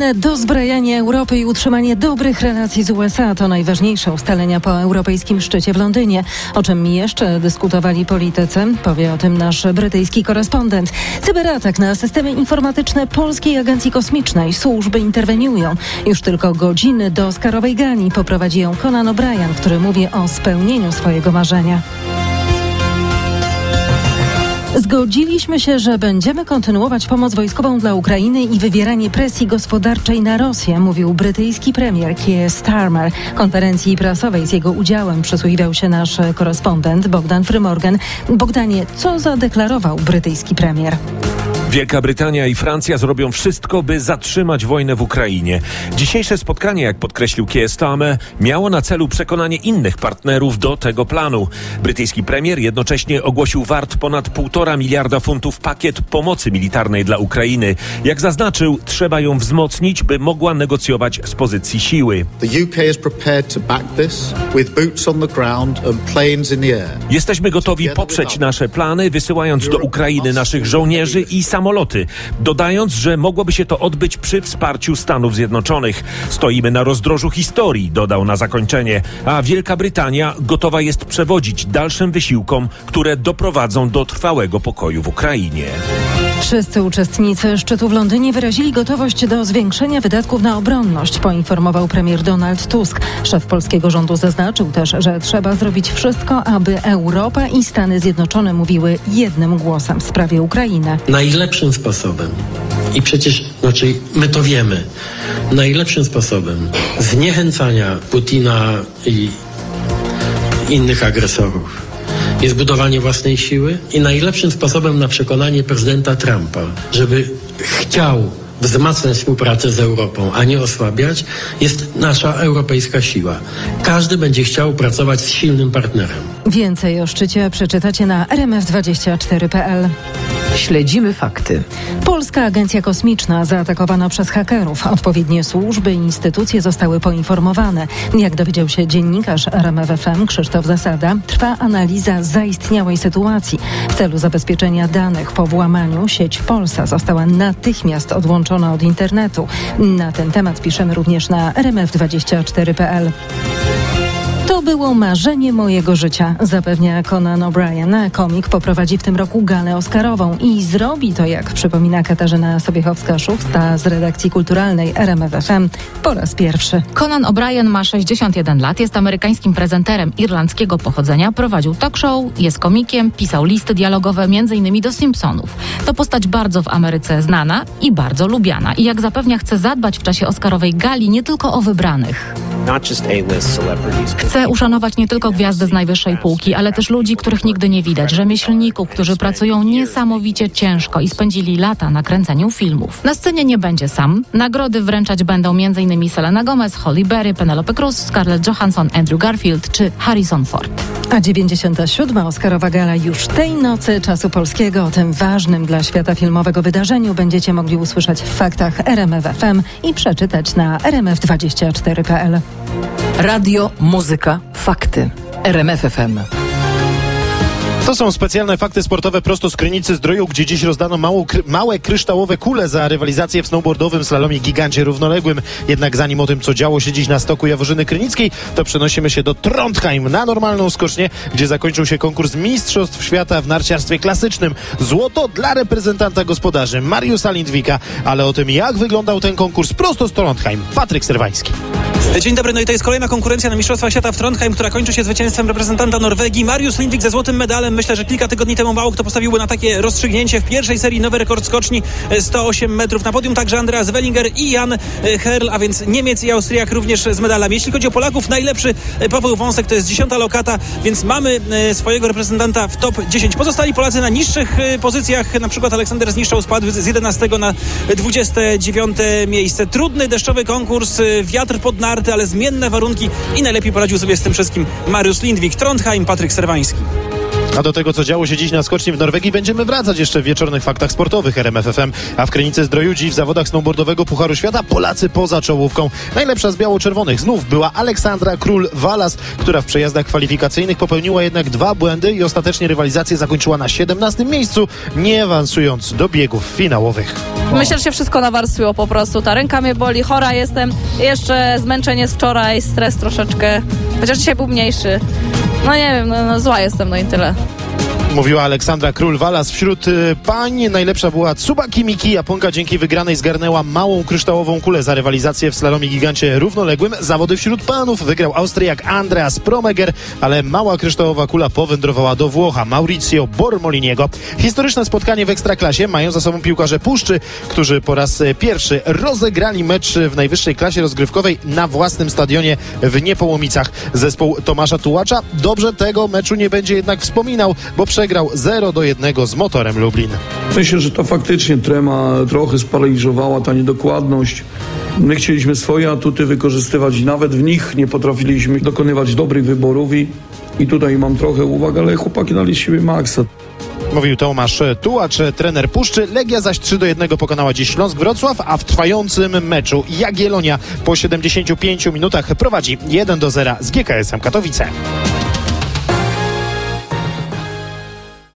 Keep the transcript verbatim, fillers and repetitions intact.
Pełne dozbrajanie Europy i utrzymanie dobrych relacji z U S A to najważniejsze ustalenia po europejskim szczycie w Londynie. O czym jeszcze dyskutowali politycy, powie o tym nasz brytyjski korespondent. Cyberatak na systemy informatyczne Polskiej Agencji Kosmicznej. Służby interweniują. Już tylko godziny do Oscarowej gali poprowadzi ją Conan O'Brien, który mówi o spełnieniu swojego marzenia. Zgodziliśmy się, że będziemy kontynuować pomoc wojskową dla Ukrainy i wywieranie presji gospodarczej na Rosję, mówił brytyjski premier Keir Starmer. Konferencji prasowej z jego udziałem przysłuchiwał się nasz korespondent Bogdan Frymorgan. Bogdanie, co zadeklarował brytyjski premier? Wielka Brytania i Francja zrobią wszystko, by zatrzymać wojnę w Ukrainie. Dzisiejsze spotkanie, jak podkreślił Keir Starmer, miało na celu przekonanie innych partnerów do tego planu. Brytyjski premier jednocześnie ogłosił wart ponad półtora miliarda funtów pakiet pomocy militarnej dla Ukrainy. Jak zaznaczył, trzeba ją wzmocnić, by mogła negocjować z pozycji siły. Jesteśmy gotowi poprzeć nasze plany, wysyłając do Ukrainy naszych żołnierzy i samoloty, dodając, że mogłoby się to odbyć przy wsparciu Stanów Zjednoczonych. Stoimy na rozdrożu historii, dodał na zakończenie, a Wielka Brytania gotowa jest przewodzić dalszym wysiłkom, które doprowadzą do trwałego pokoju w Ukrainie. Wszyscy uczestnicy szczytu w Londynie wyrazili gotowość do zwiększenia wydatków na obronność, poinformował premier Donald Tusk. Szef polskiego rządu zaznaczył też, że trzeba zrobić wszystko, aby Europa i Stany Zjednoczone mówiły jednym głosem w sprawie Ukrainy. Najlepszym sposobem, i przecież, znaczy my to wiemy, najlepszym sposobem zniechęcania Putina i innych agresorów jest budowanie własnej siły i najlepszym sposobem na przekonanie prezydenta Trumpa, żeby chciał wzmacniać współpracę z Europą, a nie osłabiać, jest nasza europejska siła. Każdy będzie chciał pracować z silnym partnerem. Więcej o szczycie przeczytacie na r m f dwadzieścia cztery kropka p l. Śledzimy fakty. Polska Agencja Kosmiczna zaatakowana przez hakerów. Odpowiednie służby i instytucje zostały poinformowane. Jak dowiedział się dziennikarz R M F F M Krzysztof Zasada, trwa analiza zaistniałej sytuacji. W celu zabezpieczenia danych po włamaniu sieć Polsa została natychmiast odłączona od internetu. Na ten temat piszemy również na r m f dwadzieścia cztery kropka p l. To było marzenie mojego życia, zapewnia Conan O'Brien. Komik poprowadzi w tym roku galę oscarową i zrobi to, jak przypomina Katarzyna Sobiechowska-Szuchta z redakcji kulturalnej R M F F M, po raz pierwszy. Conan O'Brien ma sześćdziesiąt jeden lat, jest amerykańskim prezenterem irlandzkiego pochodzenia, prowadził talk show, jest komikiem, pisał listy dialogowe między innymi do Simpsonów. To postać bardzo w Ameryce znana i bardzo lubiana. I jak zapewnia, chce zadbać w czasie oscarowej gali nie tylko o wybranych. Chce uszanować nie tylko gwiazdy z najwyższej półki, ale też ludzi, których nigdy nie widać, rzemieślników, którzy pracują niesamowicie ciężko i spędzili lata na kręceniu filmów. Na scenie nie będzie sam. Nagrody wręczać będą m.in. Selena Gomez, Halle Berry, Penelope Cruz, Scarlett Johansson, Andrew Garfield czy Harrison Ford. A dziewięćdziesiąta siódma Oscarowa gala już tej nocy czasu polskiego. O tym ważnym dla świata filmowego wydarzeniu będziecie mogli usłyszeć w faktach R M F F M i przeczytać na r m f dwadzieścia cztery kropka p l. Radio, muzyka, fakty. R M F F M. To są specjalne fakty sportowe prosto z Krynicy Zdroju, gdzie dziś rozdano mało, kry, małe kryształowe kule za rywalizację w snowboardowym slalomie gigancie równoległym. Jednak zanim o tym, co działo się dziś na stoku Jaworzyny Krynickiej, to przenosimy się do Trondheim na normalną skocznię, gdzie zakończył się konkurs Mistrzostw Świata w narciarstwie klasycznym. Złoto dla reprezentanta gospodarzy Mariusza Lindwika, ale o tym, jak wyglądał ten konkurs prosto z Trondheim, Patryk Serwański. Dzień dobry, no i to jest kolejna konkurencja na Mistrzostwach Świata w Trondheim, która kończy się zwycięstwem reprezentanta Norwegii. Mariusz Lindvik ze złotym medalem. Myślę, że kilka tygodni temu mało kto postawiłby na takie rozstrzygnięcie. W pierwszej serii nowy rekord skoczni, sto osiem metrów. Na podium także Andreas Wellinger i Jan Herl, a więc Niemiec i Austriak również z medalami. Jeśli chodzi o Polaków, najlepszy Paweł Wąsek, to jest dziesiąta lokata, więc mamy swojego reprezentanta w top dziesięć. Pozostali Polacy na niższych pozycjach, na przykład Aleksander Zniszczał spadł z jedenastego na dwudzieste dziewiąte miejsce. Trudny, deszczowy konkurs, wiatr pod narty, ale zmienne warunki i najlepiej poradził sobie z tym wszystkim Mariusz Lindvik. Trondheim, Patryk Serwański. A do tego, co działo się dziś na skoczni w Norwegii, będziemy wracać jeszcze w wieczornych faktach sportowych R M F F M. A w Krynicy Zdroju dziś w zawodach snowboardowego Pucharu Świata Polacy poza czołówką. Najlepsza z biało-czerwonych znów była Aleksandra Król-Walas, która w przejazdach kwalifikacyjnych popełniła jednak dwa błędy i ostatecznie rywalizację zakończyła na siedemnastym miejscu, nie awansując do biegów finałowych. Myślę, że się wszystko nawarstwiło po prostu. Ta ręka mnie boli, chora jestem. Jeszcze zmęczenie z wczoraj, stres troszeczkę. Chociaż dzisiaj był mniejszy. No nie wiem, no, no zła jestem, no i tyle. Mówiła Aleksandra Król-Walas. Wśród y, pań najlepsza była Tsubaki Miki. Japonka dzięki wygranej zgarnęła małą kryształową kulę za rywalizację w slalomie gigancie równoległym. Zawody wśród panów wygrał Austriak Andreas Promeger, ale mała kryształowa kula powędrowała do Włocha Maurizio Bormoliniego. Historyczne spotkanie w Ekstraklasie mają za sobą piłkarze Puszczy, którzy po raz pierwszy rozegrali mecz w najwyższej klasie rozgrywkowej na własnym stadionie w Niepołomicach. Zespół Tomasza Tułacza dobrze tego meczu nie będzie jednak wspominał, bo przegrał zero do jednego z Motorem Lublin. Myślę, że to faktycznie trema trochę sparaliżowała, ta niedokładność. My chcieliśmy swoje atuty wykorzystywać i nawet w nich nie potrafiliśmy dokonywać dobrych wyborów i, i tutaj mam trochę uwag, ale chłopaki dali z siebie maksa. Mówił Tomasz Tułacz, trener Puszczy. Legia zaś trzy do jednego pokonała dziś Śląsk Wrocław, a w trwającym meczu Jagiellonia po siedemdziesięciu pięciu minutach prowadzi jeden do zera z G K S-em Katowice.